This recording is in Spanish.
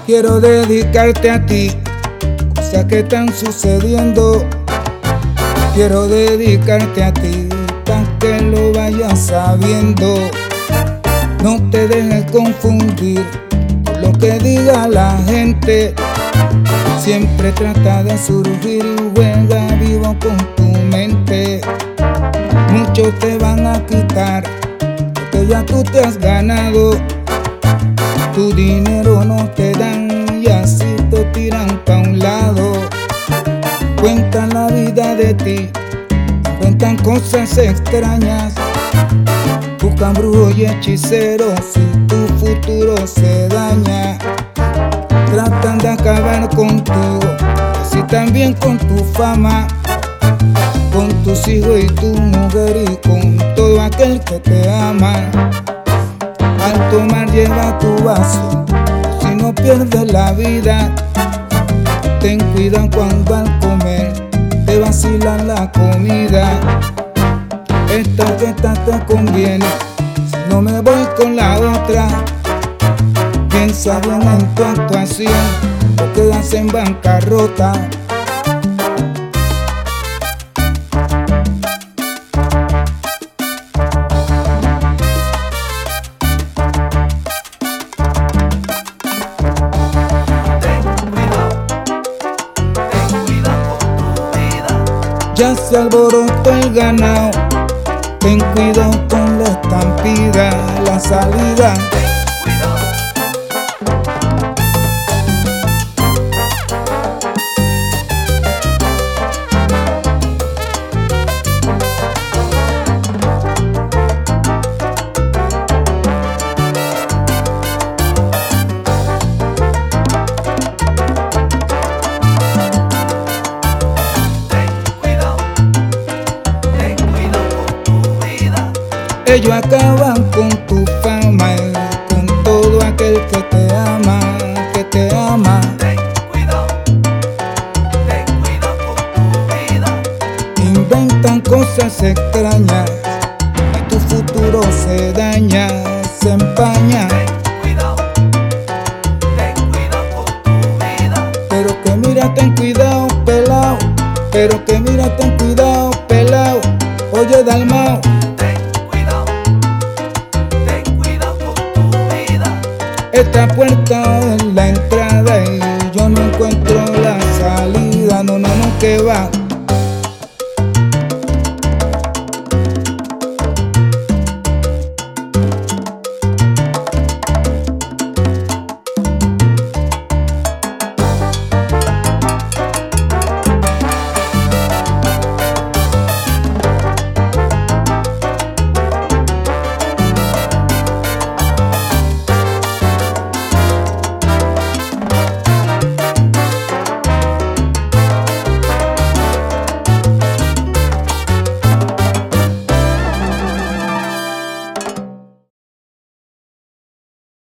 Quiero dedicarte a ti, cosas que están sucediendo. Quiero dedicarte a ti, para que lo vayas sabiendo. No te dejes confundir por lo que diga la gente. Siempre trata de surgir y juega vivo con tu mente. Muchos te van a quitar porque ya tú te has ganado. Tu dinero no te dan y así te tiran pa' un lado. Cuentan la vida de ti, cuentan cosas extrañas. Buscan brujos y hechiceros y tu futuro se daña. Tratan de acabar contigo, así también con tu fama, con tus hijos y tu mujer y con todo aquel que te ama. Al tomar lleva tu vaso, si no pierdes la vida. Ten cuidado cuando al comer te vacilan la comida. Esta orquesta te conviene, si no me voy con la otra. Piensa bien en tu actuación o quedas en bancarrota. Ya se alborotó el ganado, ten cuidado con la estampida, la salida. Ellos acaban con tu fama y con todo aquel que te ama, que te ama. Ten cuidado con tu vida. Inventan cosas extrañas y tu futuro se daña, se empaña. Ten cuidado con tu vida. Pero que mira, ten cuidado, pelao. Pero que mira, ten cuidado, pelao. Oye, Dalmao. Esta puerta es la entrada y yo no encuentro la salida. No, que va.